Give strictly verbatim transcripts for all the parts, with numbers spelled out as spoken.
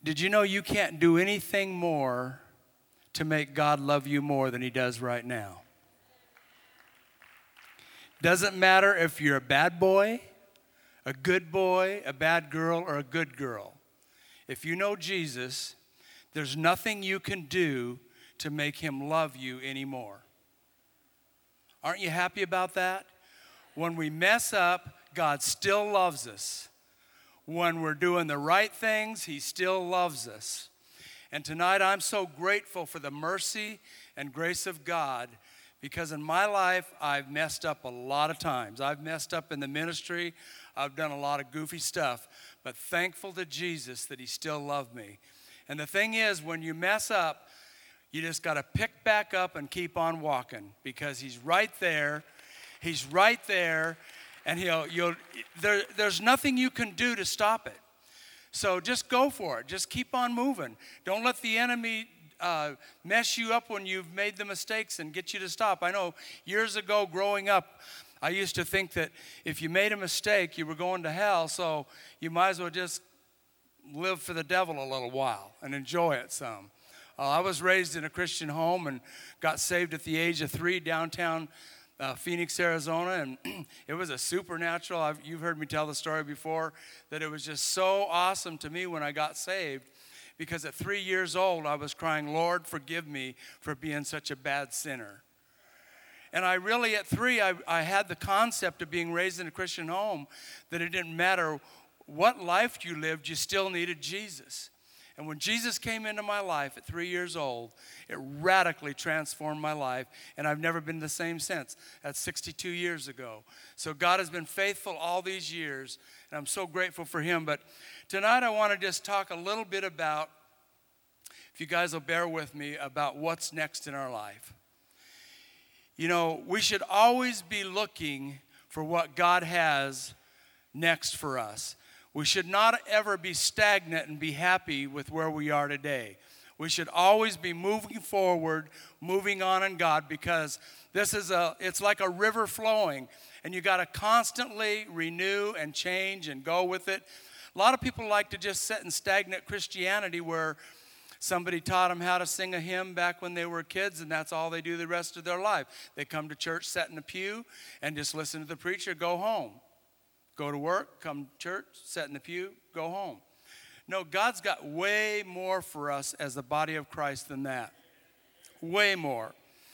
Did you know you can't do anything more to make God love you more than he does right now? Doesn't matter if you're a bad boy, a good boy, a bad girl, or a good girl. If you know Jesus, there's nothing you can do to make him love you anymore. Aren't you happy about that? When we mess up, God still loves us. When we're doing the right things, he still loves us. And tonight I'm so grateful for the mercy and grace of God, because in my life I've messed up a lot of times. I've messed up in the ministry. I've done a lot of goofy stuff, but thankful to Jesus that he still loved me. And the thing is, when you mess up, you just got to pick back up and keep on walking, because he's right there. He's right there, and he'll you'll there there's nothing you can do to stop it. So just go for it. Just keep on moving. Don't let the enemy uh, mess you up when you've made the mistakes and get you to stop. I know years ago growing up, I used to think that if you made a mistake, you were going to hell, so you might as well just live for the devil a little while and enjoy it some. Uh, I was raised in a Christian home and got saved at the age of three downtown uh, Phoenix, Arizona, and it was a supernatural. I've, you've heard me tell the story before, that it was just so awesome to me when I got saved, because at three years old, I was crying, Lord, forgive me for being such a bad sinner. And I really, at three, I, I had the concept of being raised in a Christian home, that it didn't matter what life you lived, you still needed Jesus. And when Jesus came into my life at three years old, it radically transformed my life, and I've never been the same since. That's sixty-two years ago. So God has been faithful all these years, and I'm so grateful for him. But tonight I want to just talk a little bit about, if you guys will bear with me, about what's next in our life. You know, we should always be looking for what God has next for us. We should not ever be stagnant and be happy with where we are today. We should always be moving forward, moving on in God, because this is a, it's like a river flowing, and you got to constantly renew and change and go with it. A lot of people like to just sit in stagnant Christianity, where somebody taught them how to sing a hymn back when they were kids, and that's all they do the rest of their life. They come to church, sit in the pew, and just listen to the preacher, go home. Go to work, come to church, sit in the pew, go home. No, God's got way more for us as the body of Christ than that. Way more.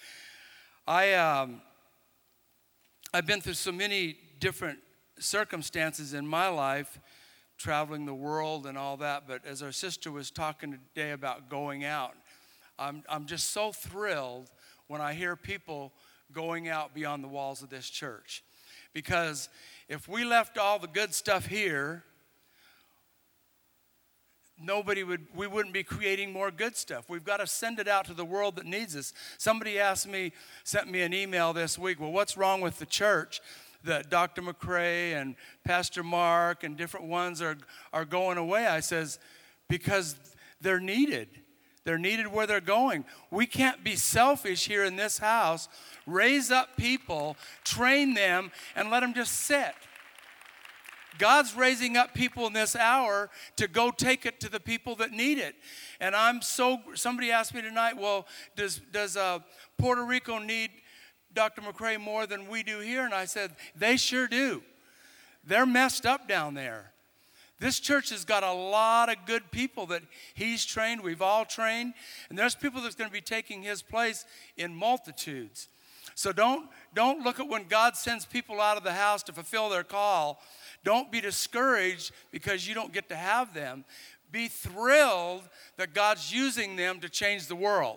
I, um, I've been through so many different circumstances in my life, traveling the world and all that, but as our sister was talking today about going out, I'm, I'm just so thrilled when I hear people going out beyond the walls of this church. Because if we left all the good stuff here, nobody would, we wouldn't be creating more good stuff. We've got to send it out to the world that needs us. Somebody asked me, sent me an email this week, well, what's wrong with the church that Doctor McCrae and Pastor Mark and different ones are, are going away? I says, because they're needed. They're needed where they're going. We can't be selfish here in this house. Raise up people, train them, and let them just sit. God's raising up people in this hour to go take it to the people that need it. And I'm so, somebody asked me tonight, well, does, does uh, Puerto Rico need Doctor McCrae more than we do here? And I said, they sure do. They're messed up down there. This church has got a lot of good people that he's trained, we've all trained, and there's people that's going to be taking his place in multitudes. So don't, don't look at when God sends people out of the house to fulfill their call. Don't be discouraged because you don't get to have them. Be thrilled that God's using them to change the world.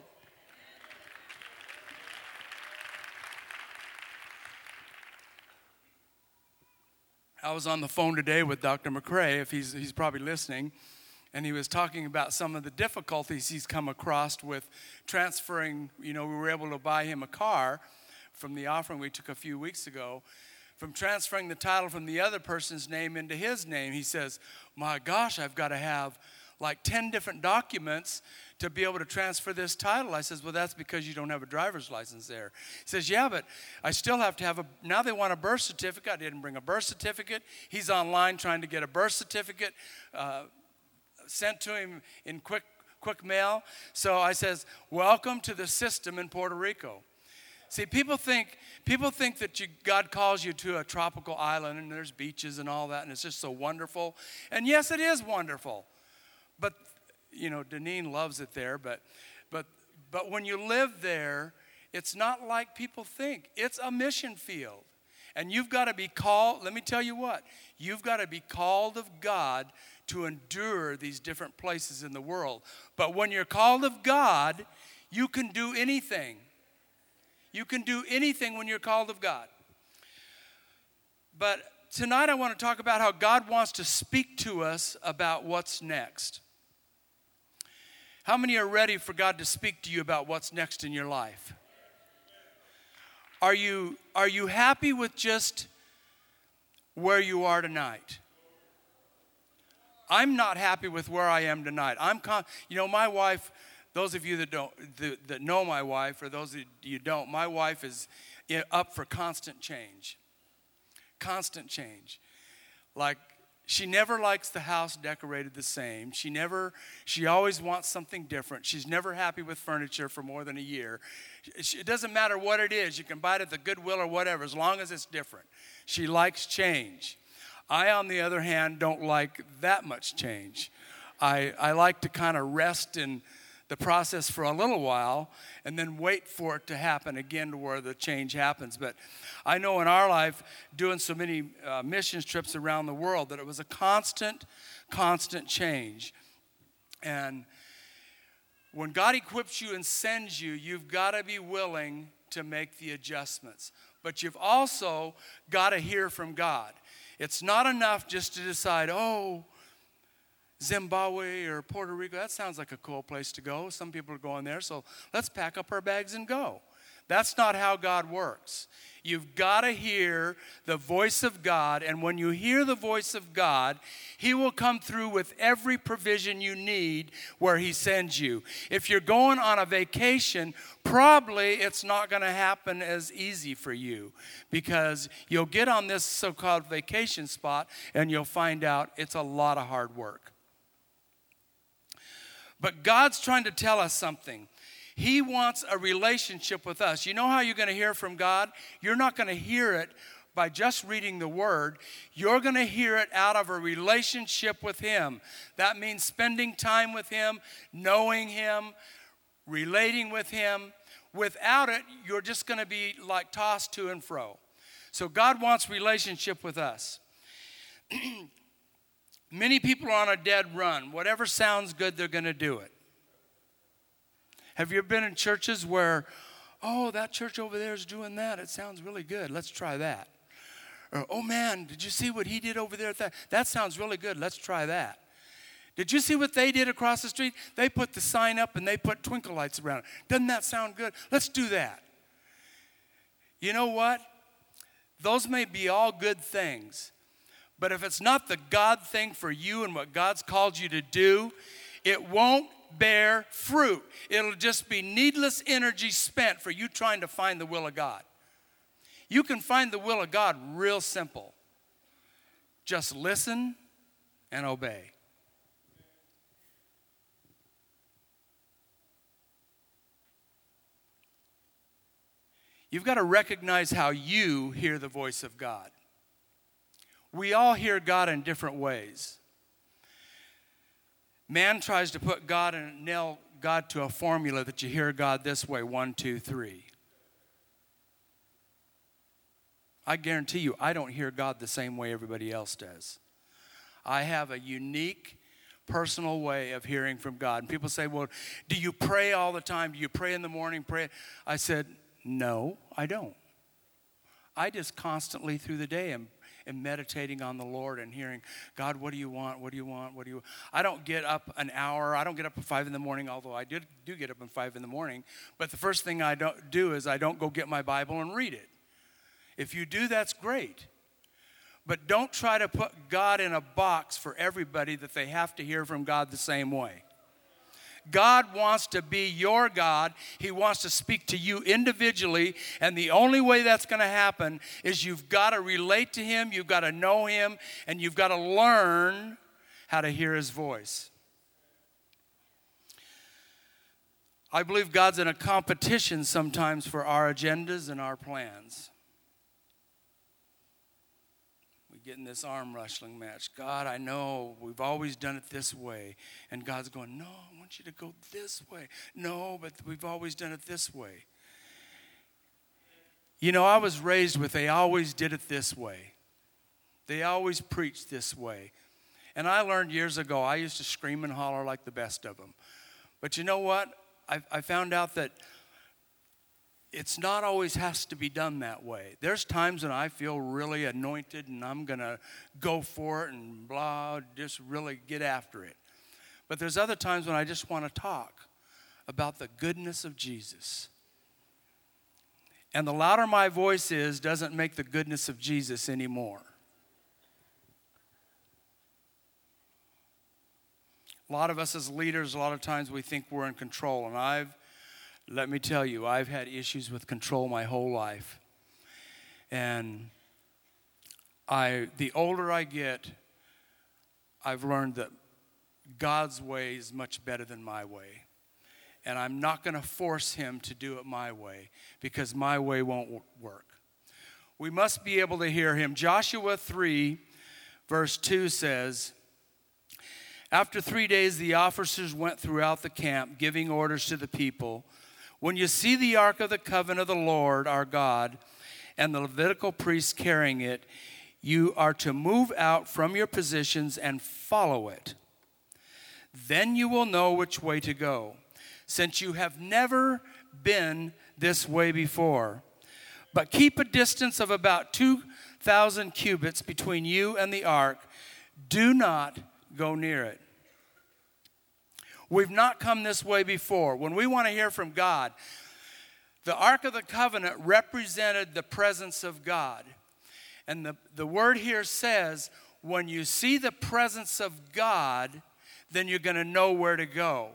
I was on the phone today with Doctor McCrae, if he's, he's probably listening, and he was talking about some of the difficulties he's come across with transferring. You know, we were able to buy him a car from the offering we took a few weeks ago, from transferring the title from the other person's name into his name. He says, my gosh, I've got to have like ten different documents to be able to transfer this title. I says, well, that's because you don't have a driver's license there. He says, yeah, but I still have to have a, now they want a birth certificate. I didn't bring a birth certificate. He's online trying to get a birth certificate. Uh, sent to him in quick quick mail. So I says, welcome to the system in Puerto Rico. See, people think people think that you, God calls you to a tropical island and there's beaches and all that, and it's just so wonderful. And yes, it is wonderful. But, you know, Deneen loves it there. But, but, but when you live there, it's not like people think. It's a mission field. And you've got to be called, let me tell you what, you've got to be called of God to endure these different places in the world. But when you're called of God, you can do anything. You can do anything when you're called of God. But tonight I want to talk about how God wants to speak to us about what's next. How many are ready for God to speak to you about what's next in your life? Are you, are you happy with just where you are tonight? I'm not happy with where I am tonight. I'm, con- you know, my wife, those of you that don't, that, that know my wife, or those of you don't, my wife is up for constant change. Constant change. Like, she never likes the house decorated the same. She never, she always wants something different. She's never happy with furniture for more than a year. It doesn't matter what it is. You can buy it at the Goodwill or whatever, as long as it's different. She likes change. I, on the other hand, don't like that much change. I, I like to kind of rest in the process for a little while and then wait for it to happen again to where the change happens. But I know in our life, doing so many uh, missions trips around the world, that it was a constant, constant change. And when God equips you and sends you, you've got to be willing to make the adjustments. But you've also got to hear from God. It's not enough just to decide, oh, Zimbabwe or Puerto Rico, that sounds like a cool place to go. Some people are going there, so let's pack up our bags and go. That's not how God works. You've got to hear the voice of God, and when you hear the voice of God, He will come through with every provision you need where He sends you. If you're going on a vacation, probably it's not going to happen as easy for you, because you'll get on this so-called vacation spot and you'll find out it's a lot of hard work. But God's trying to tell us something. He wants a relationship with us. You know how you're going to hear from God? You're not going to hear it by just reading the Word. You're going to hear it out of a relationship with Him. That means spending time with Him, knowing Him, relating with Him. Without it, you're just going to be like tossed to and fro. So God wants relationship with us. Many people are on a dead run. Whatever sounds good, they're going to do it. Have you ever been in churches where, oh, that church over there is doing that. It sounds really good. Let's try that. Or, oh, man, did you see what he did over there? That, that sounds really good. Let's try that. Did you see what they did across the street? They put the sign up and they put twinkle lights around it. Doesn't that sound good? Let's do that. You know what? Those may be all good things. But if it's not the God thing for you and what God's called you to do, it won't bear fruit. It'll just be needless energy spent for you trying to find the will of God. You can find the will of God real simple. Just listen and obey. You've got to recognize how you hear the voice of God. We all hear God in different ways. Man tries to put God and nail God to a formula that you hear God this way, one, two, three. I guarantee you, I don't hear God the same way everybody else does. I have a unique, personal way of hearing from God. And people say, well, do you pray all the time? Do you pray in the morning? Pray? I said, no, I don't. I just constantly through the day am and meditating on the Lord and hearing, God, what do you want? What do you want? What do you want? I don't get up an hour. I don't get up at five in the morning, although I did do get up at five in the morning. But the first thing I don't do is I don't go get my Bible and read it. If you do, that's great. But don't try to put God in a box for everybody that they have to hear from God the same way. God wants to be your God. He wants to speak to you individually. And the only way that's going to happen is you've got to relate to Him, you've got to know Him, and you've got to learn how to hear His voice. I believe God's in a competition sometimes for our agendas and our plans. We get in this arm wrestling match. God, I know we've always done it this way. And God's going, no, I want you to go this way. No, but we've always done it this way. You know, I was raised with they always did it this way. They always preached this way. And I learned years ago, I used to scream and holler like the best of them. But you know what? I, I found out that it's not always has to be done that way. There's times when I feel really anointed and I'm going to go for it and blah, just really get after it. But there's other times when I just want to talk about the goodness of Jesus. And the louder my voice is doesn't make the goodness of Jesus anymore. A lot of us as leaders, a lot of times we think we're in control. And I've, let me tell you, I've had issues with control my whole life. And I, the older I get, I've learned that God's way is much better than my way. And I'm not going to force him to do it my way because my way won't work. We must be able to hear him. Joshua three, verse two says, after three days, the officers went throughout the camp, giving orders to the people. When you see the ark of the covenant of the Lord, our God, and the Levitical priests carrying it, you are to move out from your positions and follow it. Then you will know which way to go, since you have never been this way before. But keep a distance of about two thousand cubits between you and the ark. Do not go near it. We've not come this way before. When we want to hear from God, the Ark of the Covenant represented the presence of God. And the, the word here says, when you see the presence of God, then you're going to know where to go.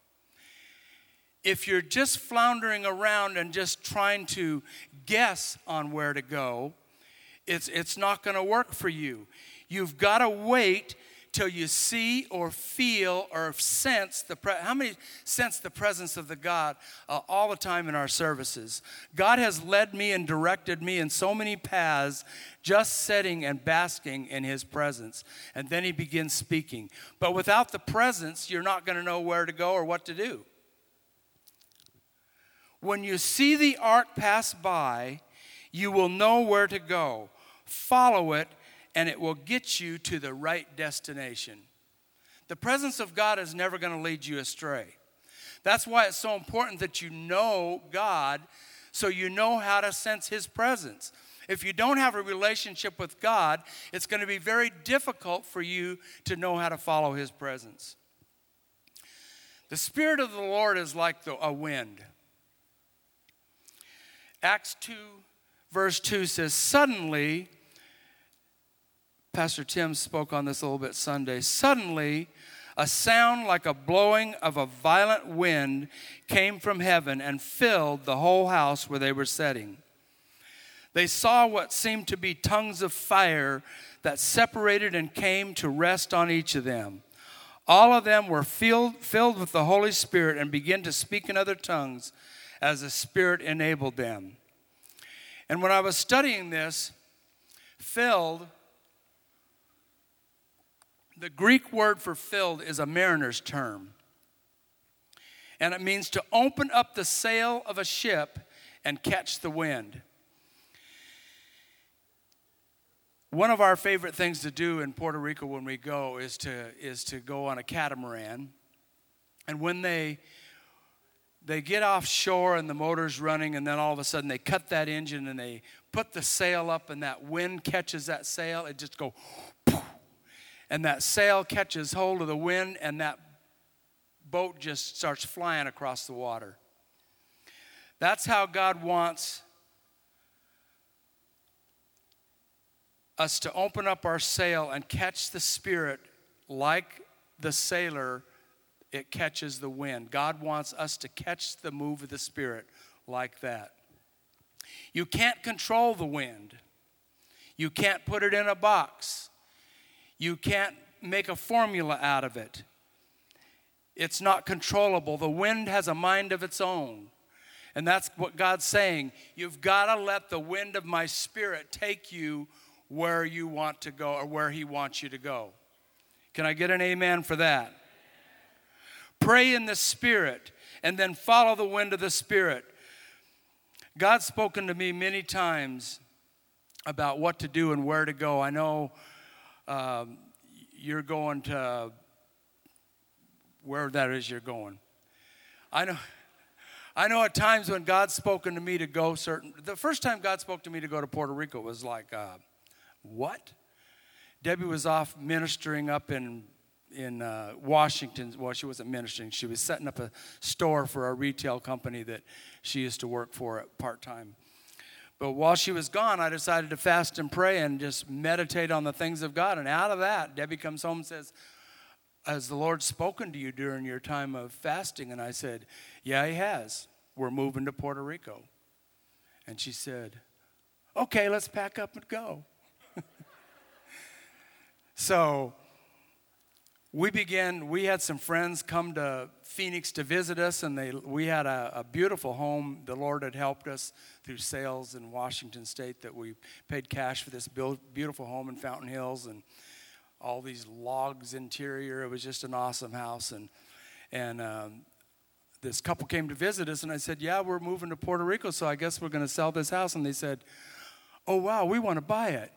If you're just floundering around and just trying to guess on where to go, it's, it's not going to work for you. You've got to wait till you see or feel or sense the pre- how many sense the presence of the God uh, all the time in our services? God has led me and directed me in so many paths, just sitting and basking in his presence. And then he begins speaking. But without the presence, you're not going to know where to go or what to do. When you see the ark pass by, you will know where to go. Follow it, and it will get you to the right destination. The presence of God is never going to lead you astray. That's why it's so important that you know God so you know how to sense his presence. If you don't have a relationship with God, it's going to be very difficult for you to know how to follow his presence. The Spirit of the Lord is like the, a wind. Acts two, verse two says, suddenly, Pastor Tim spoke on this a little bit Sunday. Suddenly, a sound like a blowing of a violent wind came from heaven and filled the whole house where they were sitting. They saw what seemed to be tongues of fire that separated and came to rest on each of them. All of them were filled, filled with the Holy Spirit and began to speak in other tongues as the Spirit enabled them. And when I was studying this, filled, the Greek word for filled is a mariner's term. And it means to open up the sail of a ship and catch the wind. One of our favorite things to do in Puerto Rico when we go is to is to go on a catamaran. And when they they get offshore and the motor's running, and then all of a sudden they cut that engine and they put the sail up, and that wind catches that sail, it just goes poof. And that sail catches hold of the wind, and that boat just starts flying across the water. That's how God wants us to open up our sail and catch the Spirit like the sailor, it catches the wind. God wants us to catch the move of the Spirit like that. You can't control the wind. You can't put it in a box. You can't make a formula out of it. It's not controllable. The wind has a mind of its own. And that's what God's saying. You've got to let the wind of my Spirit take you where you want to go or where he wants you to go. Can I get an amen for that? Pray in the Spirit and then follow the wind of the Spirit. God's spoken to me many times about what to do and where to go. I know um, you're going to where that is you're going. I know I know at times when God's spoken to me to go certain, the first time God spoke to me to go to Puerto Rico was like, uh, what? Debbie was off ministering up in in uh, Washington. Well, she wasn't ministering. She was setting up a store for a retail company that she used to work for at part-time. But while she was gone, I decided to fast and pray and just meditate on the things of God. And out of that, Debbie comes home and says, has the Lord spoken to you during your time of fasting? And I said, yeah, he has. We're moving to Puerto Rico. And she said, okay, let's pack up and go. So we began, we had some friends come to Phoenix to visit us, and they we had a, a beautiful home. The Lord had helped us through sales in Washington State that we paid cash for this build, beautiful home in Fountain Hills and all these logs interior. It was just an awesome house. And, and um, this couple came to visit us, and I said, yeah, we're moving to Puerto Rico, so I guess we're going to sell this house. And they said, oh, wow, we want to buy it.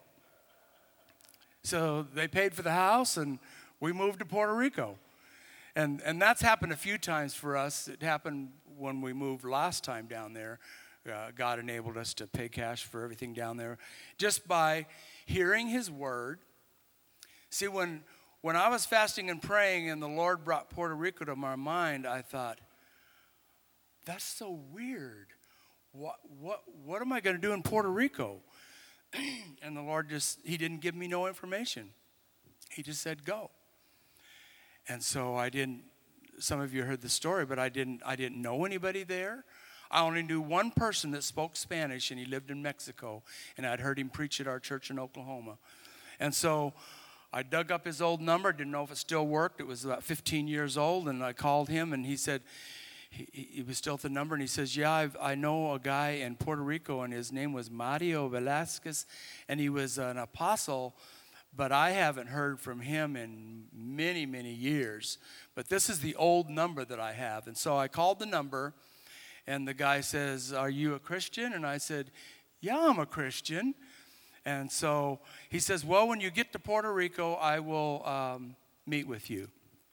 So they paid for the house, and we moved to Puerto Rico. And and that's happened a few times for us. It happened when we moved last time down there. Uh, God enabled us to pay cash for everything down there just by hearing his word. See, when when I was fasting and praying and the Lord brought Puerto Rico to my mind, I thought, that's so weird. What what what am I going to do in Puerto Rico? And the Lord just, he didn't give me no information. He just said, go. And so I didn't, some of you heard the story, but I didn't I didn't know anybody there. I only knew one person that spoke Spanish, and he lived in Mexico, and I'd heard him preach at our church in Oklahoma. And so I dug up his old number, didn't know if it still worked. It was about fifteen years old, and I called him, and he said, he, he was still at the number, and he says, yeah, I've, I know a guy in Puerto Rico, and his name was Mario Velasquez, and he was an apostle, but I haven't heard from him in many, many years. But this is the old number that I have. And so I called the number, and the guy says, are you a Christian? And I said, yeah, I'm a Christian. And so he says, well, when you get to Puerto Rico, I will um, meet with you.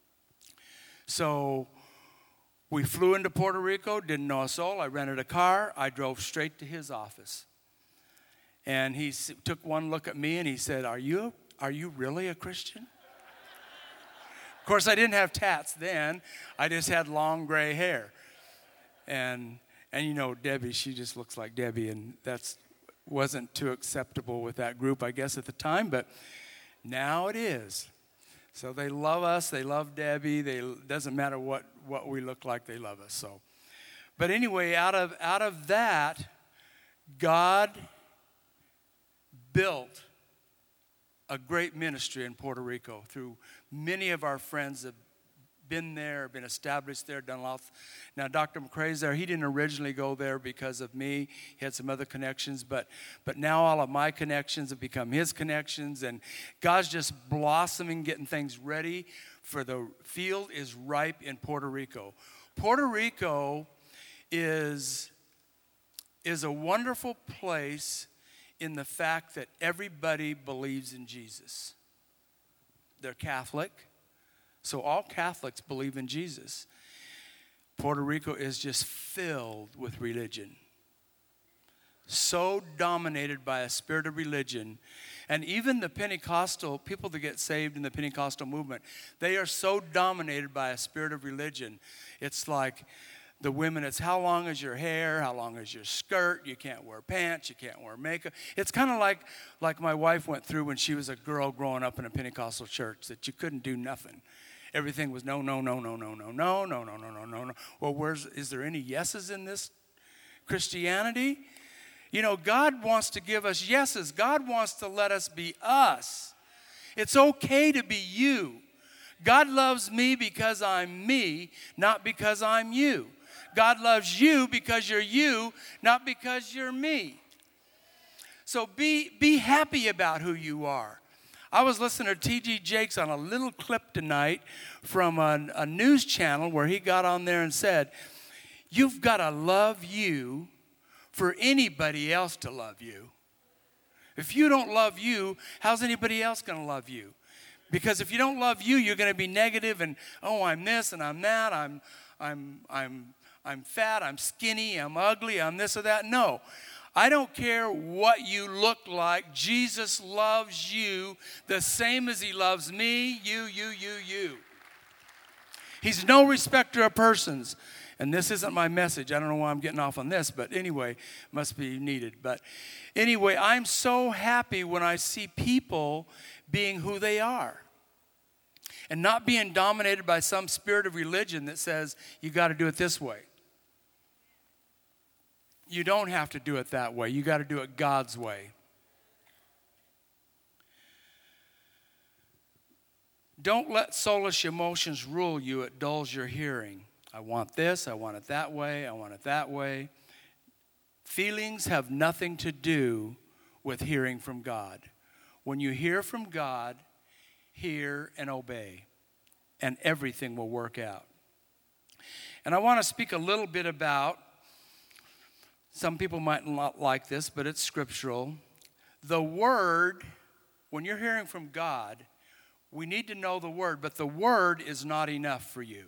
So we flew into Puerto Rico, didn't know a soul. I rented a car. I drove straight to his office. And he took one look at me, and he said, are you Are you really a Christian? Of course, I didn't have tats then. I just had long gray hair. And, and you know, Debbie, she just looks like Debbie, and that wasn't too acceptable with that group, I guess, at the time, but now it is. So they love us. They love Debbie. They doesn't matter what, what we look like, they love us. So, but anyway, out of out of that, God built a great ministry in Puerto Rico through many of our friends that have been there, been established there, done lots. Now, Doctor McCrae's there. He didn't originally go there because of me. He had some other connections, but but now all of my connections have become his connections, and God's just blossoming, getting things ready for the field is ripe in Puerto Rico. Puerto Rico is is a wonderful place in the fact that everybody believes in Jesus. They're Catholic, so all Catholics believe in Jesus. Puerto Rico is just filled with religion. So dominated by a spirit of religion. And even the Pentecostal, people that get saved in the Pentecostal movement, they are so dominated by a spirit of religion. It's like the women, it's how long is your hair, how long is your skirt, you can't wear pants, you can't wear makeup. It's kind of like, like my wife went through when she was a girl growing up in a Pentecostal church, that you couldn't do nothing. Everything was no, no, no, no, no, no, no, no, no, no, no, no, no. Well, where's, is there any yeses in this Christianity? You know, God wants to give us yeses. God wants to let us be us. It's okay to be you. God loves me because I'm me, not because I'm you. God loves you because you're you, not because you're me. So be, be happy about who you are. I was listening to T D Jakes on a little clip tonight from a, a news channel where he got on there and said, you've got to love you for anybody else to love you. If you don't love you, how's anybody else going to love you? Because if you don't love you, you're going to be negative and, oh, I'm this and I'm that, I'm, I'm, I'm, I'm fat, I'm skinny, I'm ugly, I'm this or that. No. I don't care what you look like. Jesus loves you the same as he loves me, you, you, you, you. He's no respecter of persons. And this isn't my message. I don't know why I'm getting off on this, but anyway, must be needed. But anyway, I'm so happy when I see people being who they are and not being dominated by some spirit of religion that says you got to do it this way. You don't have to do it that way. You got to do it God's way. Don't let soulish emotions rule you. It dulls your hearing. I want this. I want it that way. I want it that way. Feelings have nothing to do with hearing from God. When you hear from God, hear and obey, and everything will work out. And I want to speak a little bit about, some people might not like this, but it's scriptural. The word, when you're hearing from God, we need to know the word, but the word is not enough for you.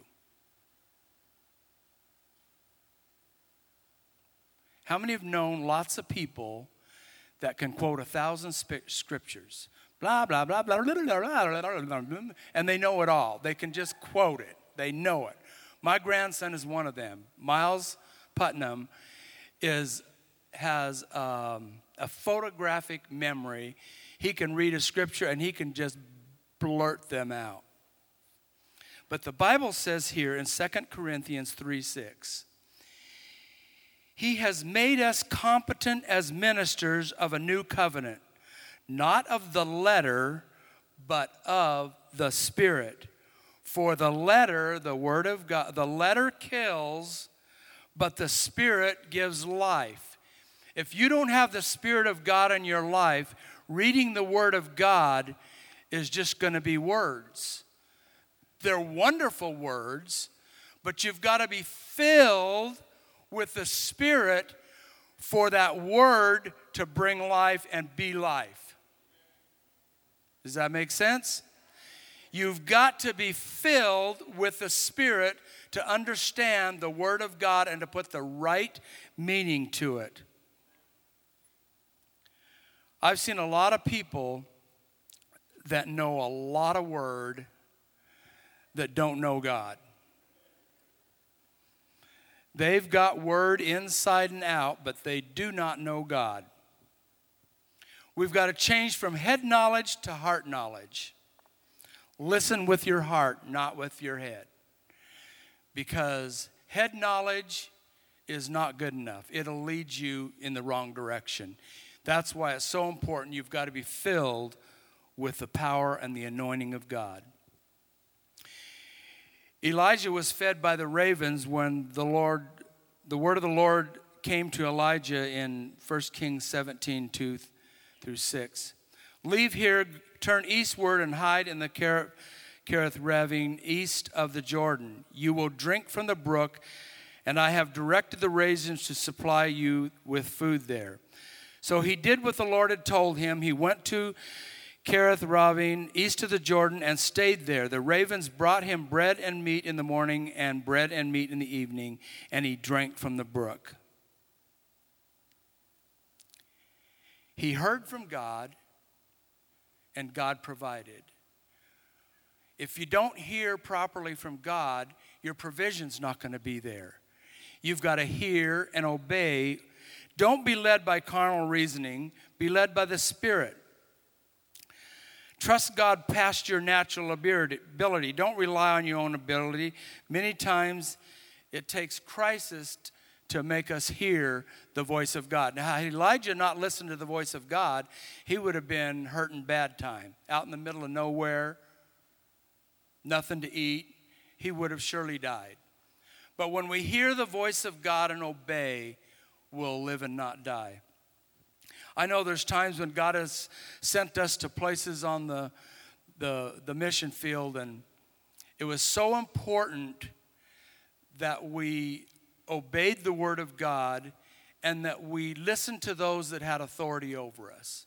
How many have known lots of people that can quote a thousand scriptures? Blah, blah, blah, blah, blah, blah, blah, blah, blah, blah, and they know it all. They can just quote it. They know it. My grandson is one of them. Miles Putnam is has um, a photographic memory. He can read a scripture and he can just blurt them out. But the Bible says here in Second Corinthians three six, he has made us competent as ministers of a new covenant, not of the letter, but of the Spirit. For the letter, the word of God, the letter kills, but the Spirit gives life. If you don't have the Spirit of God in your life, reading the Word of God is just going to be words. They're wonderful words, but you've got to be filled with the Spirit for that Word to bring life and be life. Does that make sense? You've got to be filled with the Spirit to understand the Word of God and to put the right meaning to it. I've seen a lot of people that know a lot of Word that don't know God. They've got Word inside and out, but they do not know God. We've got to change from head knowledge to heart knowledge. Listen with your heart, not with your head. Because head knowledge is not good enough. It'll lead you in the wrong direction. That's why it's so important. You've got to be filled with the power and the anointing of God. Elijah was fed by the ravens when the Lord, the word of the Lord came to Elijah in First Kings seventeen, two through six. Leave here, turn eastward and hide in the Kerith ravine east of the Jordan. You will drink from the brook, and I have directed the ravens to supply you with food there. So he did what the Lord had told him. He went to Kerith ravine east of the Jordan and stayed there. The ravens brought him bread and meat in the morning and bread and meat in the evening, and he drank from the brook. He heard from God, and God provided. If you don't hear properly from God, your provision's not going to be there. You've got to hear and obey. Don't be led by carnal reasoning. Be led by the Spirit. Trust God past your natural ability. Don't rely on your own ability. Many times it takes crisis to make us hear the voice of God. Now, had Elijah not listened to the voice of God, he would have been hurting bad time, out in the middle of nowhere. nothing to eat, he would have surely died. But when we hear the voice of God and obey, we'll live and not die. I know there's times when God has sent us to places on the, the, the mission field, and it was so important that we obeyed the word of God and that we listened to those that had authority over us.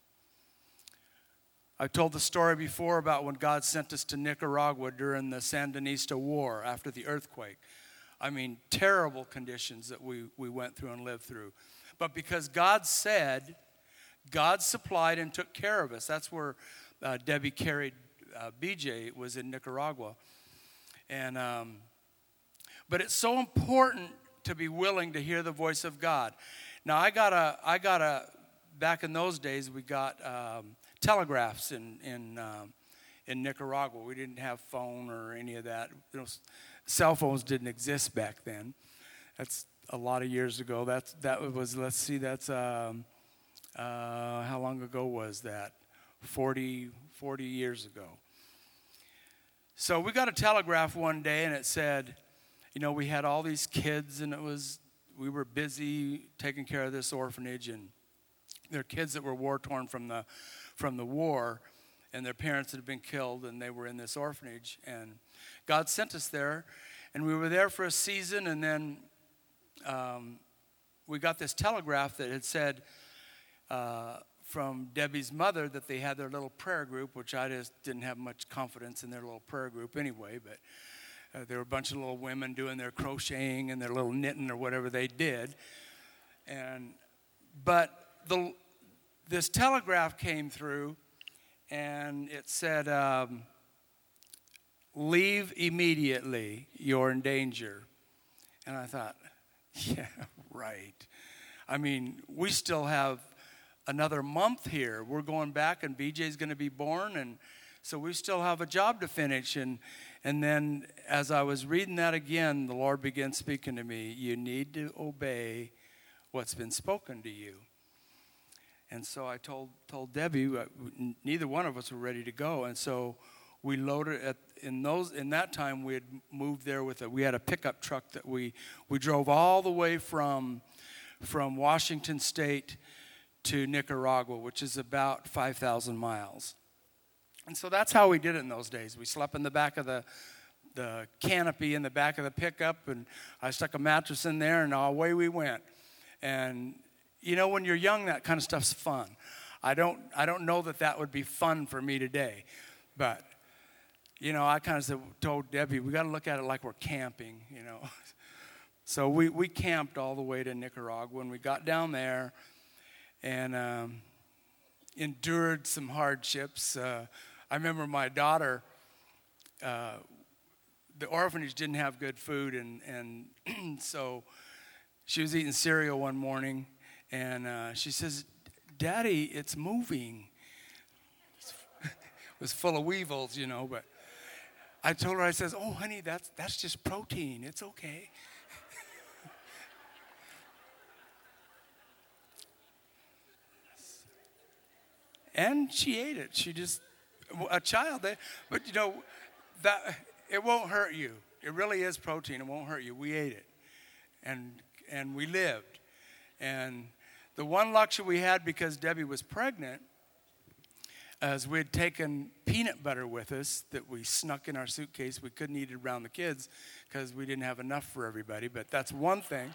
I've told the story before about when God sent us to Nicaragua during the Sandinista War after the earthquake. I mean, terrible conditions that we, we went through and lived through. But because God said, God supplied and took care of us. That's where uh, Debbie carried uh, B J, was in Nicaragua. And um, but it's so important to be willing to hear the voice of God. Now, I got a, I got a, back in those days, we got um, telegraphs in in um, in Nicaragua. We didn't have phone or any of that. You know, cell phones didn't exist back then. That's a lot of years ago. That's that was. Let's see. That's um, uh, how long ago was that? forty, forty years ago. So we got a telegraph one day, and it said, you know, we had all these kids, and it was we were busy taking care of this orphanage, and there are kids that were war-torn from the from the war, and their parents had been killed, and they were in this orphanage. And God sent us there, and we were there for a season, and then um, we got this telegraph that had said uh, from Debbie's mother that they had their little prayer group, which I just didn't have much confidence in their little prayer group anyway, but uh, there were a bunch of little women doing their crocheting and their little knitting or whatever they did. And but the this telegraph came through, and it said, um, leave immediately, you're in danger. And I thought, yeah, right. I mean, we still have another month here. We're going back, and B J's going to be born, and so we still have a job to finish. And and then as I was reading that again, the Lord began speaking to me, you need to obey what's been spoken to you. And so I told told Debbie, neither one of us were ready to go, and so we loaded at in those in that time we had moved there with a we had a pickup truck that we we drove all the way from from Washington State to Nicaragua, which is about five thousand miles. And so that's how we did it in those days. We slept in the back of the the canopy in the back of the pickup, and I stuck a mattress in there, and away we went. And you know, when you're young, that kind of stuff's fun. I don't I don't know that that would be fun for me today. But, you know, I kind of said, told Debbie, we got to look at it like we're camping, you know. So we, we camped all the way to Nicaragua, and we got down there and um, endured some hardships. Uh, I remember my daughter, uh, the orphanage didn't have good food, and, and so she was eating cereal one morning, and uh, she says, Daddy, it's moving. It was full of weevils, you know, but I told her, I says, oh, honey, that's that's just protein. It's okay. And she ate it. She just, a child, but you know, that it won't hurt you. It really is protein. It won't hurt you. We ate it, and and we lived. And the one luxury we had, because Debbie was pregnant, as we had taken peanut butter with us that we snuck in our suitcase. We couldn't eat it around the kids because we didn't have enough for everybody, but that's one thing.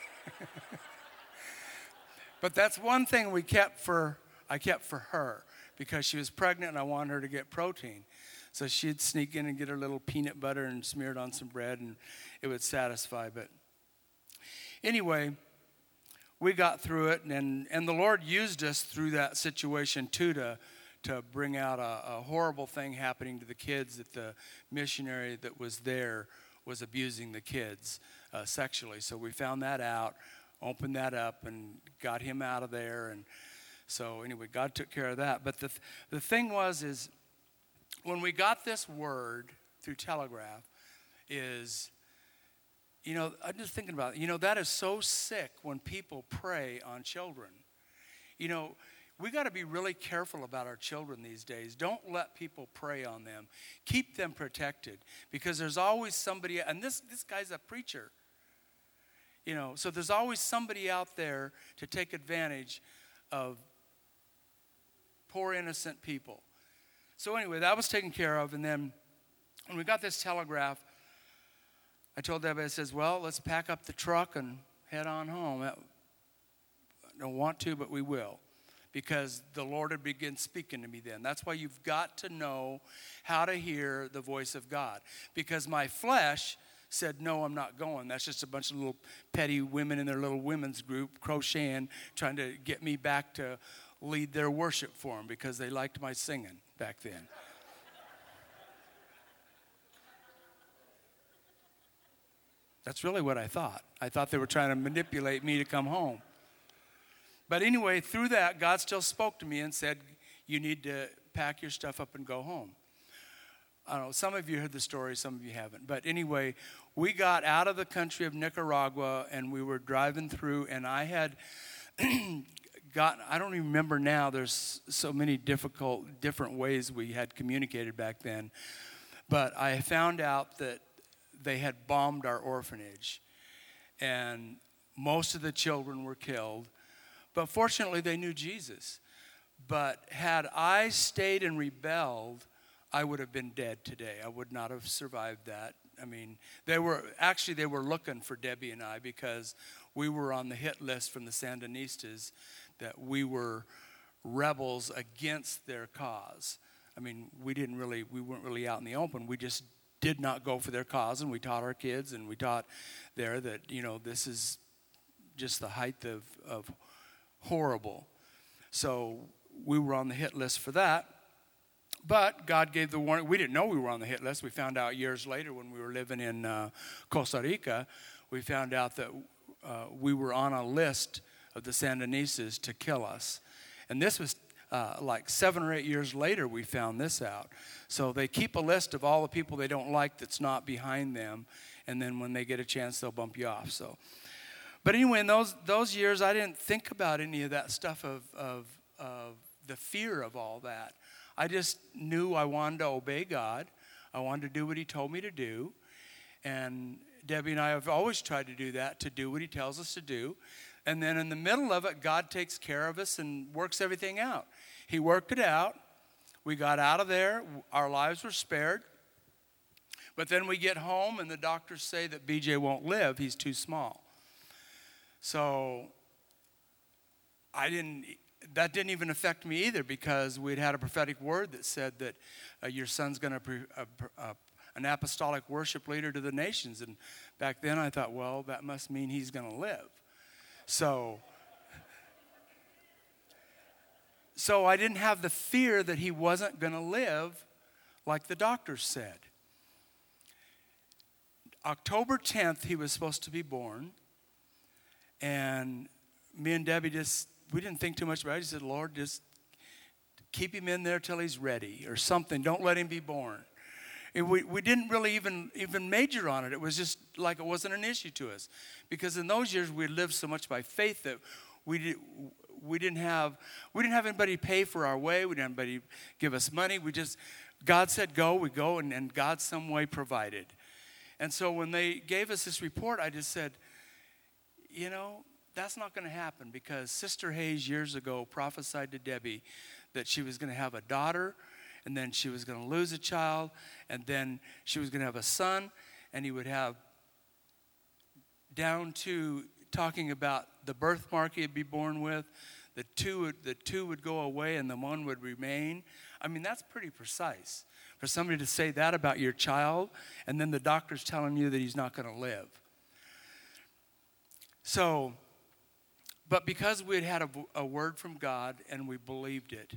But that's one thing we kept for, I kept for her, because she was pregnant and I wanted her to get protein. So she'd sneak in and get her little peanut butter and smear it on some bread, and it would satisfy. But anyway, we got through it, and, and the Lord used us through that situation too to to bring out a, a horrible thing happening to the kids, that the missionary that was there was abusing the kids uh, sexually. So we found that out, opened that up, and got him out of there. And so anyway, God took care of that. But the the thing was is when we got this word through telegraph is, you know, I'm just thinking about it. You know, that is so sick when people prey on children. You know, we got to be really careful about our children these days. Don't let people prey on them. Keep them protected, because there's always somebody, and this, this guy's a preacher. You know, so there's always somebody out there to take advantage of poor innocent people. So anyway, that was taken care of, and then when we got this telegraph, I told Debbie, I says, well, let's pack up the truck and head on home. I don't want to, but we will, because the Lord had begun speaking to me then. That's why you've got to know how to hear the voice of God, because my flesh said, no, I'm not going. That's just a bunch of little petty women in their little women's group crocheting, trying to get me back to lead their worship for them because they liked my singing back then. That's really what I thought. I thought they were trying to manipulate me to come home. But anyway, through that, God still spoke to me and said, you need to pack your stuff up and go home. I don't know, some of you heard the story, some of you haven't. But anyway, we got out of the country of Nicaragua, and we were driving through, and I had gotten, I don't even remember now, there's so many difficult, different ways we had communicated back then. But I found out that they had bombed our orphanage, and most of the children were killed. But fortunately, they knew Jesus. But had I stayed and rebelled, I would have been dead today. I would not have survived that. I mean, they were, actually they were looking for Debbie and I, because we were on the hit list from the Sandinistas that we were rebels against their cause. I mean, we didn't really, we weren't really out in the open. We just did not go for their cause, and we taught our kids, and we taught there that, you know, this is just the height of, of horrible. So we were on the hit list for that. But God gave the warning. We didn't know we were on the hit list. We found out years later when we were living in uh, Costa Rica. We found out that uh, we were on a list of the Sandinistas to kill us. And this was uh, like seven or eight years later we found this out. So they keep a list of all the people they don't like that's not behind them. And then when they get a chance, they'll bump you off. So, but anyway, in those those years, I didn't think about any of that stuff of of, of the fear of all that. I just knew I wanted to obey God. I wanted to do what he told me to do. And Debbie and I have always tried to do that, to do what he tells us to do. And then in the middle of it, God takes care of us and works everything out. He worked it out. We got out of there. Our lives were spared. But then we get home and the doctors say that B J won't live. He's too small. So I didn't... That didn't even affect me either, because we'd had a prophetic word that said that uh, your son's going to be uh, uh, an apostolic worship leader to the nations. And back then I thought, well, that must mean he's going to live. So, so I didn't have the fear that he wasn't going to live like the doctors said. October tenth, he was supposed to be born. And me and Debbie just... we didn't think too much about it. He said, Lord, just keep him in there till he's ready or something. Don't let him be born. And we, we didn't really even, even major on it. It was just like it wasn't an issue to us. Because in those years, we lived so much by faith that we, did, we, didn't have, we didn't have anybody pay for our way. We didn't have anybody give us money. We just, God said go, we go, and, and God some way provided. And so when they gave us this report, I just said, you know, that's not going to happen, because Sister Hayes years ago prophesied to Debbie that she was going to have a daughter, and then she was going to lose a child, and then she was going to have a son, and he would have, down to talking about the birthmark he'd be born with, the two, would, the two would go away and the one would remain. I mean, that's pretty precise. For somebody to say that about your child, and then the doctor's telling you that he's not going to live. So... but because we had had a, a word from God and we believed it,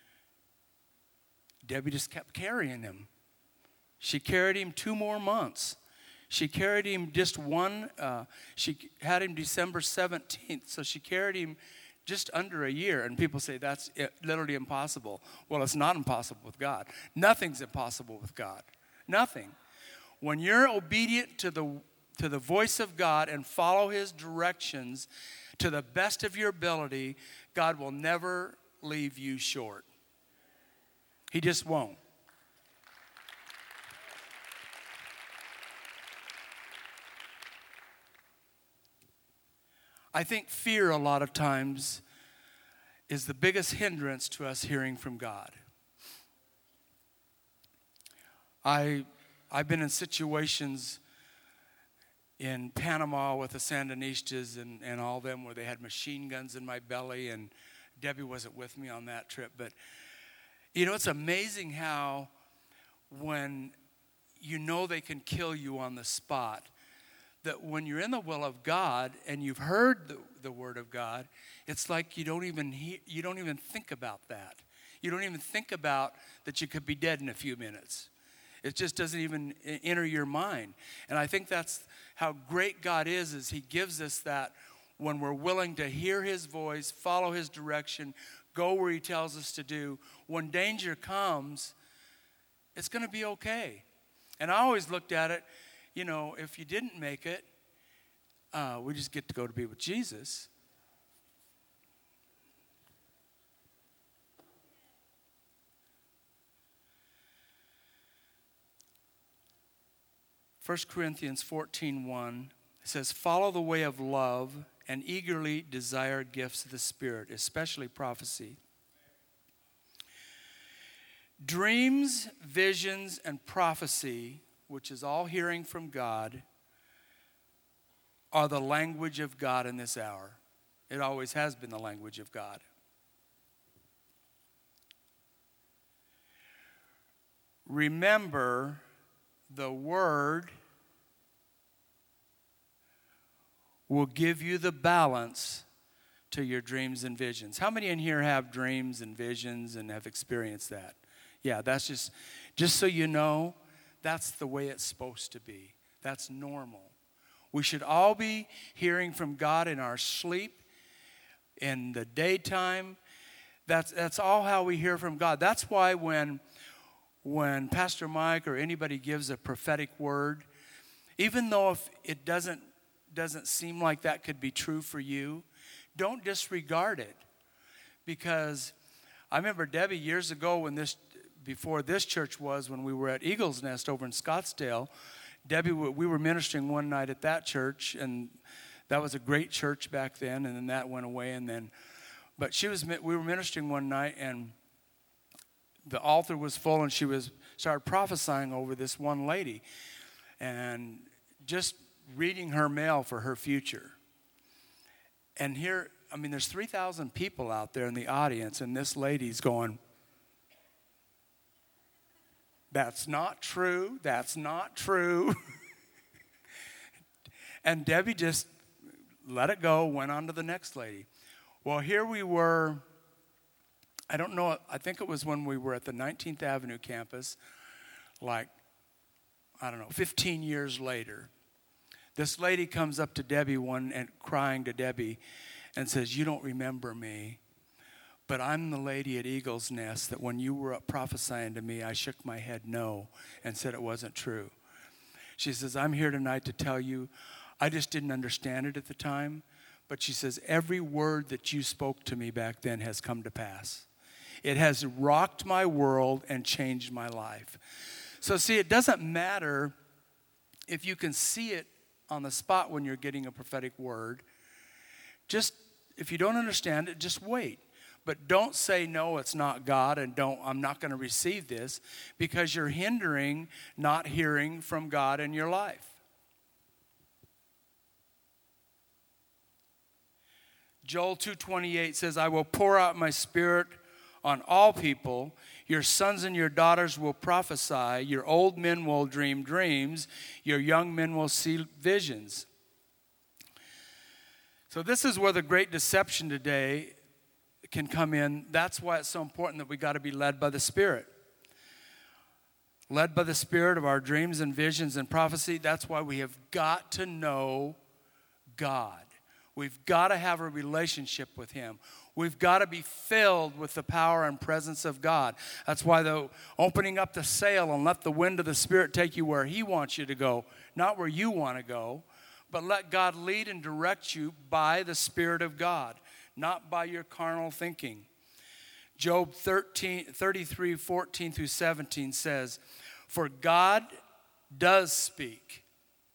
Debbie just kept carrying him. She carried him two more months. She carried him just one, uh, she had him December seventeenth, so she carried him just under a year. And people say that's literally impossible. Well, it's not impossible with God. Nothing's impossible with God. Nothing. When you're obedient to the to the voice of God and follow his directions to the best of your ability, God will never leave you short. He just won't. I think fear a lot of times is the biggest hindrance to us hearing from God. I, I've been in situations in Panama with the Sandinistas and, and all them where they had machine guns in my belly, and Debbie wasn't with me on that trip. But, you know, it's amazing how when you know they can kill you on the spot, that when you're in the will of God and you've heard the, the word of God, it's like you don't even he, you don't even think about that. You don't even think about that you could be dead in a few minutes. It just doesn't even enter your mind. And I think that's how great God is, is he gives us that when we're willing to hear his voice, follow his direction, go where he tells us to do. When danger comes, it's going to be okay. And I always looked at it, you know, if you didn't make it, uh, we just get to go to be with Jesus. First Corinthians fourteen one says, follow the way of love and eagerly desire gifts of the Spirit, especially prophecy. Dreams, visions, and prophecy, which is all hearing from God, are the language of God in this hour. It always has been the language of God. Remember, the Word will give you the balance to your dreams and visions. How many in here have dreams and visions and have experienced that? Yeah, that's just, just so you know, that's the way it's supposed to be. That's normal. We should all be hearing from God in our sleep, in the daytime. That's, that's all how we hear from God. That's why when, when Pastor Mike or anybody gives a prophetic word, even though if it doesn't, doesn't seem like that could be true for you, don't disregard it. Because I remember Debbie years ago when this, before this church was, when we were at Eagle's Nest over in Scottsdale, Debbie, we were ministering one night at that church, and that was a great church back then, and then that went away, and then, but she was, we were ministering one night, and the altar was full, and she was started prophesying over this one lady, and just reading her mail for her future. And here, I mean, there's three thousand people out there in the audience, and this lady's going, that's not true, that's not true. And Debbie just let it go, went on to the next lady. Well, here we were, I don't know, I think it was when we were at the nineteenth Avenue campus, like, I don't know, fifteen years later. This lady comes up to Debbie one and crying to Debbie and says, you don't remember me, but I'm the lady at Eagle's Nest that when you were up prophesying to me, I shook my head no and said it wasn't true. She says, I'm here tonight to tell you, I just didn't understand it at the time, but she says, every word that you spoke to me back then has come to pass. It has rocked my world and changed my life. So see, it doesn't matter if you can see it on the spot when you're getting a prophetic word. Just, if you don't understand it, just wait. But don't say, no, it's not God, and don't, I'm not going to receive this, because you're hindering not hearing from God in your life. Joel two twenty-eight says, I will pour out my spirit on all people. Your sons and your daughters will prophesy. Your old men will dream dreams. Your young men will see visions. So this is where the great deception today can come in. That's why it's so important that we got to be led by the Spirit. Led by the Spirit of our dreams and visions and prophecy. That's why we have got to know God. We've got to have a relationship with him. We've got to be filled with the power and presence of God. That's why the opening up the sail and let the wind of the Spirit take you where he wants you to go, not where you want to go, but let God lead and direct you by the Spirit of God, not by your carnal thinking. Job thirteen, thirty-three, fourteen through seventeen says, "For God does speak,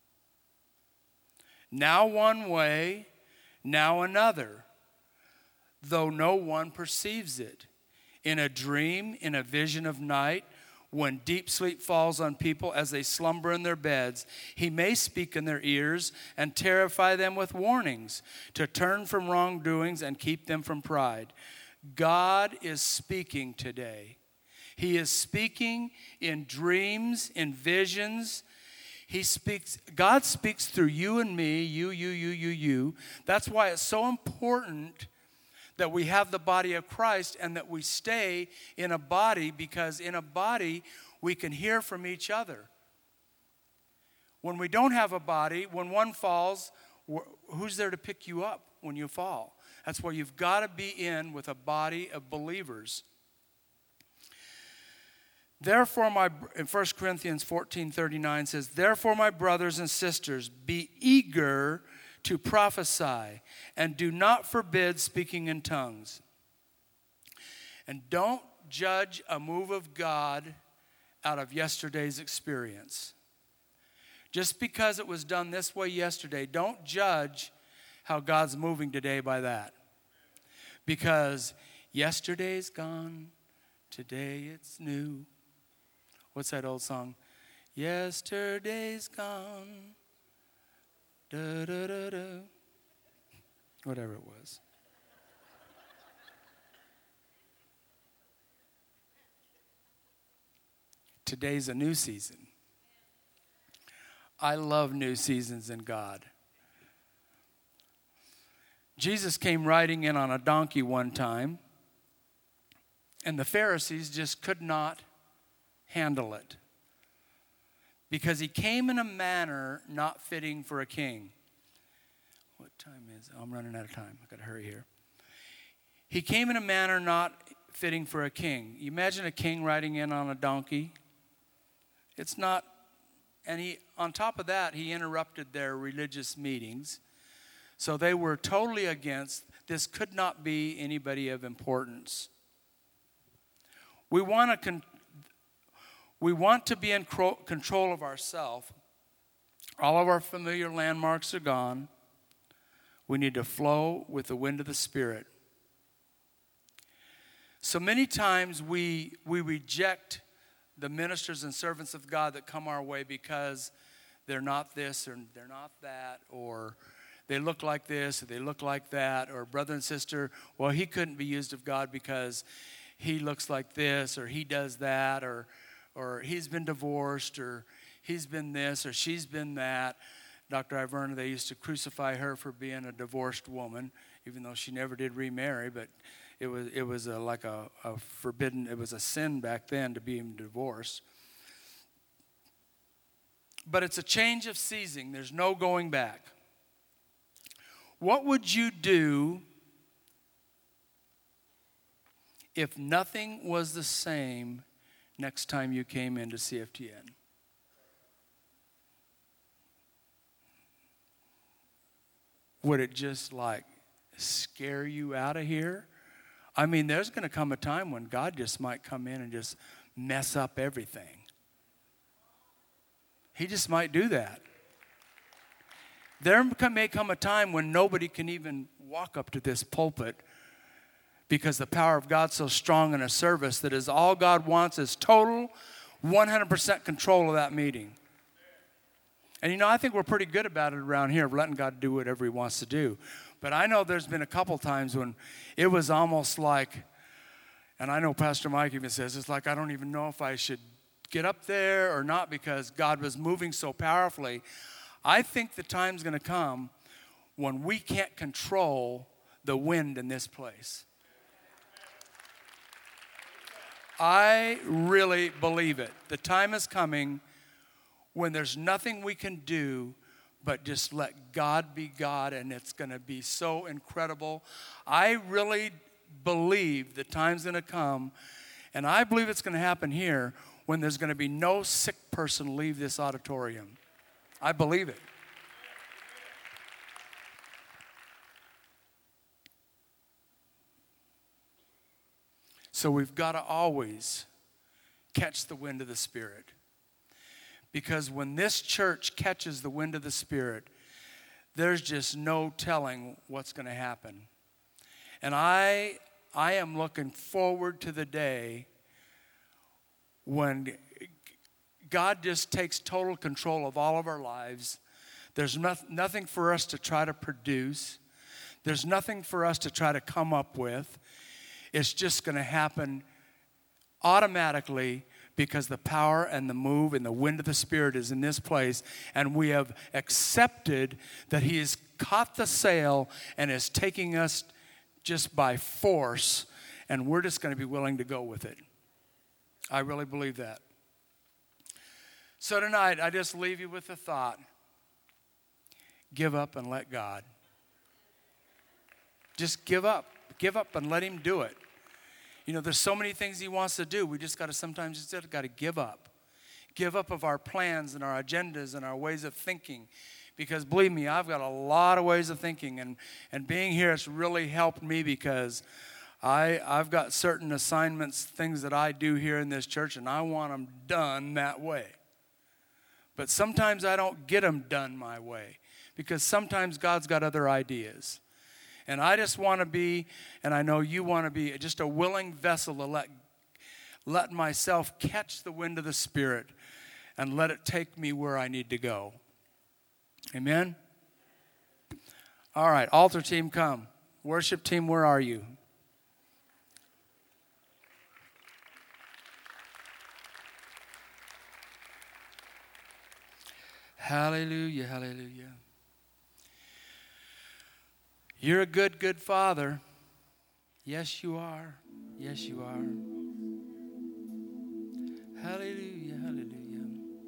now one way, now another, though no one perceives it. In a dream, in a vision of night, when deep sleep falls on people as they slumber in their beds, he may speak in their ears and terrify them with warnings, to turn from wrongdoings and keep them from pride." God is speaking today. He is speaking in dreams, in visions. He speaks, God speaks through you and me, you, you, you, you, you. That's why it's so important that we have the body of Christ and that we stay in a body, because in a body we can hear from each other. When we don't have a body, when one falls, who's there to pick you up when you fall? That's why you've got to be in with a body of believers. Therefore, my in First Corinthians fourteen thirty-nine says, "Therefore, my brothers and sisters, be eager to prophesy, and do not forbid speaking in tongues." And don't judge a move of God out of yesterday's experience. Just because it was done this way yesterday, don't judge how God's moving today by that. Because yesterday's gone, today it's new. What's that old song? Yesterday's gone. Da, da, da, da. Whatever it was. Today's a new season. I love new seasons in God. Jesus came riding in on a donkey one time, and the Pharisees just could not handle it, because he came in a manner not fitting for a king. What time is it? I'm running out of time. I've got to hurry here. He came in a manner not fitting for a king. You imagine a king riding in on a donkey. It's not, and he, on top of that, he interrupted their religious meetings. So they were totally against. This could not be anybody of importance. We want to con- we want to be in cro- control of ourselves. All of our familiar landmarks are gone. We need to flow with the wind of the Spirit. So many times we we reject the ministers and servants of God that come our way because they're not this or they're not that, or they look like this or they look like that, or brother and sister, well, he couldn't be used of God because he looks like this, or he does that, or or he's been divorced, or he's been this, or she's been that. Doctor Iverna, they used to crucify her for being a divorced woman, even though she never did remarry, but it was it was a, like a, a forbidden, it was a sin back then to be divorced. But it's a change of season. There's no going back. What would you do if nothing was the same next time you came into C F T N? Would it just like scare you out of here? I mean, there's going to come a time when God just might come in and just mess up everything. He just might do that. There may come a time when nobody can even walk up to this pulpit because the power of God's so strong in a service that is all God wants is total one hundred percent control of that meeting. And you know, I think we're pretty good about it around here, of letting God do whatever he wants to do. But I know there's been a couple times when it was almost like, and I know Pastor Mike even says, it's like I don't even know if I should get up there or not because God was moving so powerfully. I think the time's going to come when we can't control the wind in this place. I really believe it. The time is coming when there's nothing we can do but just let God be God, and it's going to be so incredible. I really believe the time's going to come, and I believe it's going to happen here, when there's going to be no sick person leave this auditorium. I believe it. So we've got to always catch the wind of the Spirit. Because when this church catches the wind of the Spirit, there's just no telling what's going to happen. And I, I am looking forward to the day when God just takes total control of all of our lives. There's no, nothing for us to try to produce. There's nothing for us to try to come up with. It's just going to happen automatically because the power and the move and the wind of the Spirit is in this place, and we have accepted that He has caught the sail and is taking us just by force, and we're just going to be willing to go with it. I really believe that. So tonight, I just leave you with the thought, give up and let God. Just give up. Give up and let Him do it. You know, there's so many things He wants to do. We just got to sometimes just got to give up. Give up of our plans and our agendas and our ways of thinking. Because believe me, I've got a lot of ways of thinking. And, and being here has really helped me because I, I've got certain assignments, things that I do here in this church, and I want them done that way. But sometimes I don't get them done my way because sometimes God's got other ideas. And I just want to be, and I know you want to be, just a willing vessel to let, let myself catch the wind of the Spirit and let it take me where I need to go. Amen? All right, altar team, come. Worship team, where are you? Hallelujah, hallelujah. You're a good, good Father. Yes, you are. Yes, you are. Hallelujah, hallelujah.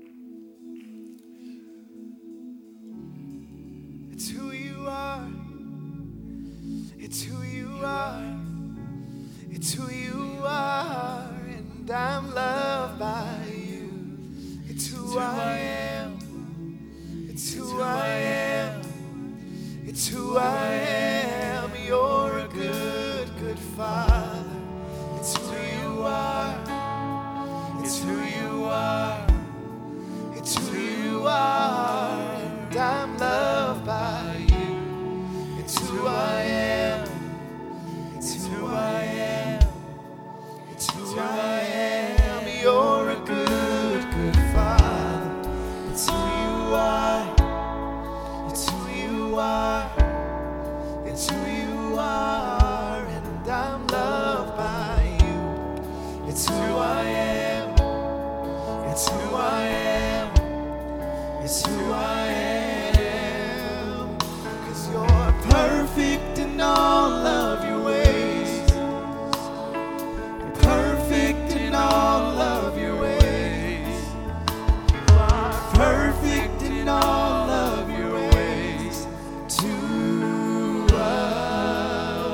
It's who you are. It's who you are. It's who you are. And I'm loved by you. It's who I am. It's who I am. It's who I am. You're a good, good Father. It's who you are. It's who you are. It's who you are. And I'm loved by you. It's who I am. It's who I am. It's who I am. You're a good, good Father. It's who you are. It's who you are. It's who you are, and I'm loved by you. It's who I am. It's who I am. It's who I am. 'Cause you're perfect in all of your ways. You're perfect in all of your ways. You are perfect in all of your ways to us.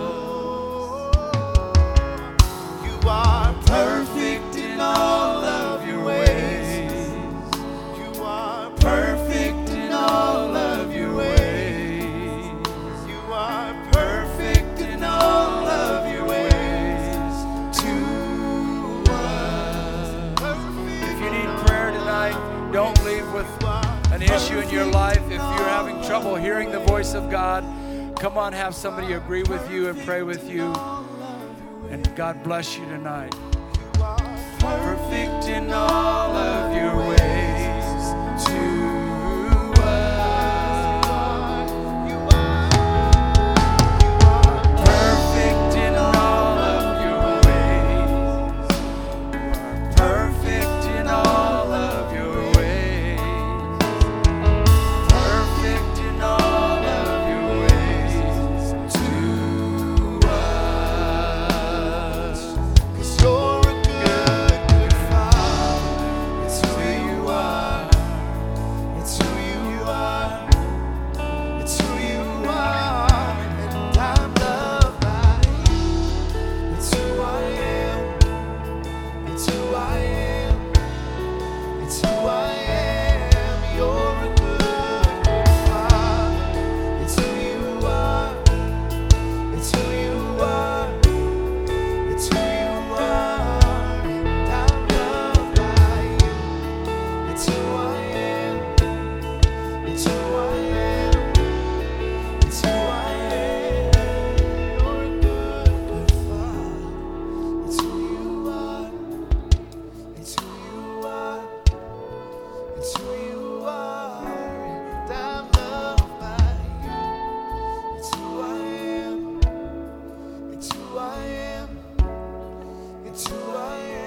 You are perfect in all of your ways. You are perfect in all of your ways. You are perfect in all of your ways to us. If you need prayer tonight, don't leave with an issue in your life. If you're having trouble hearing the voice of God, come on, have somebody agree with you and pray with you. And God bless you tonight. Perfect in all of your ways to us. Perfect in all of your ways. Perfect in all of your ways. Perfect in all of your ways to us. 'Cause you're a good, good Father. It's It's who I am. It's who I am. You're a good, good Father. It's who you are. It's who you are. It's who you are. And I'm loved by you. It's who I am. It's who I am. It's who I am.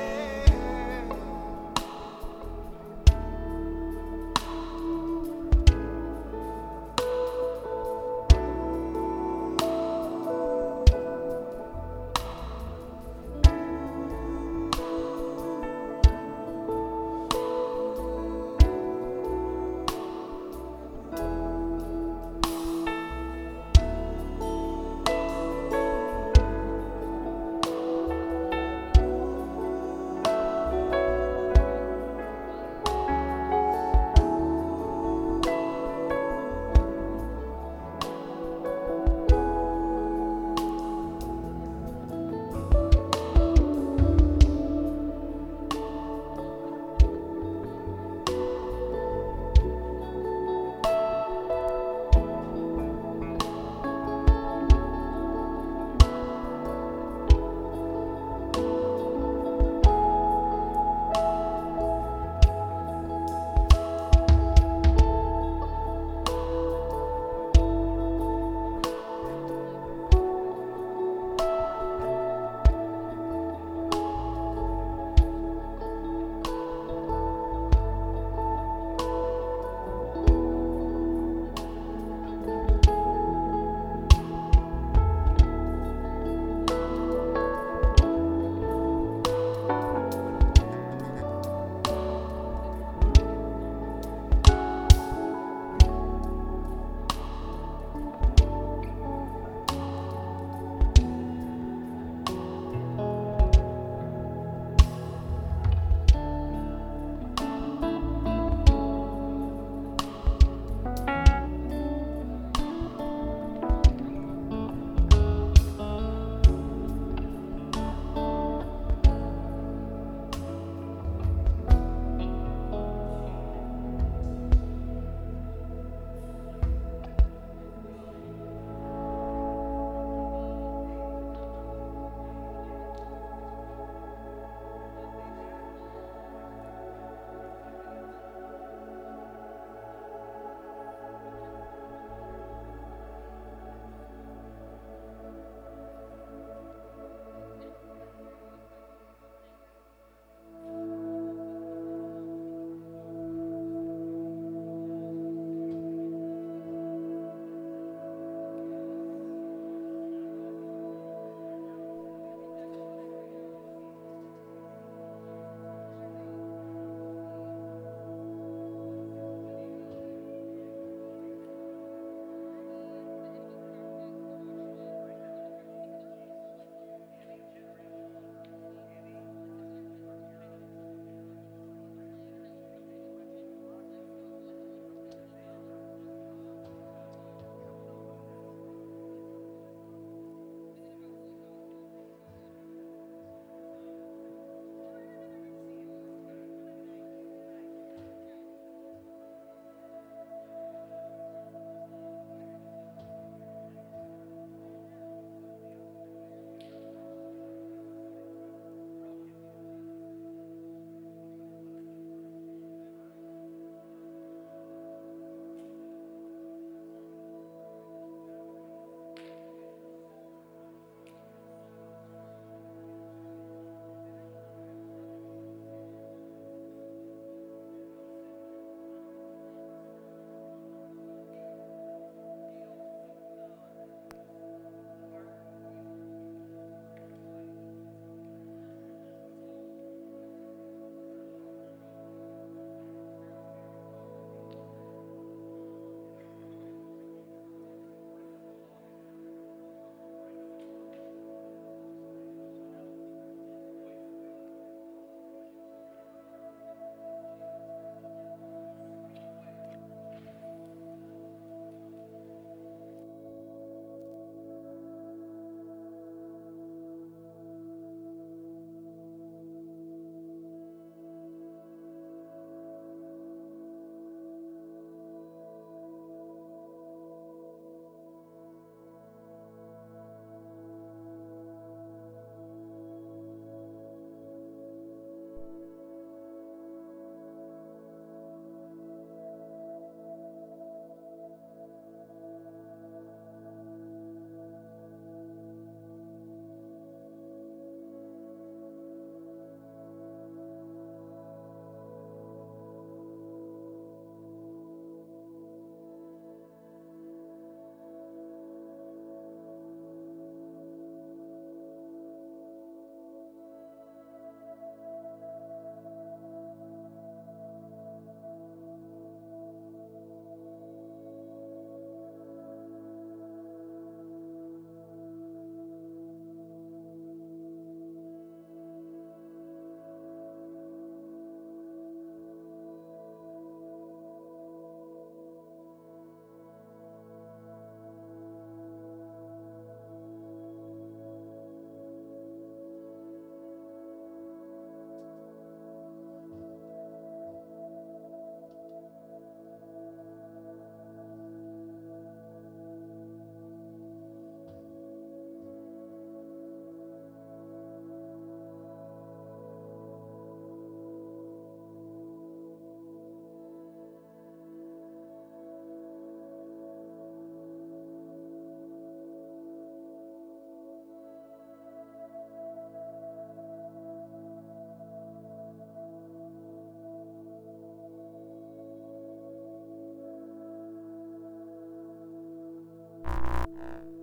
you.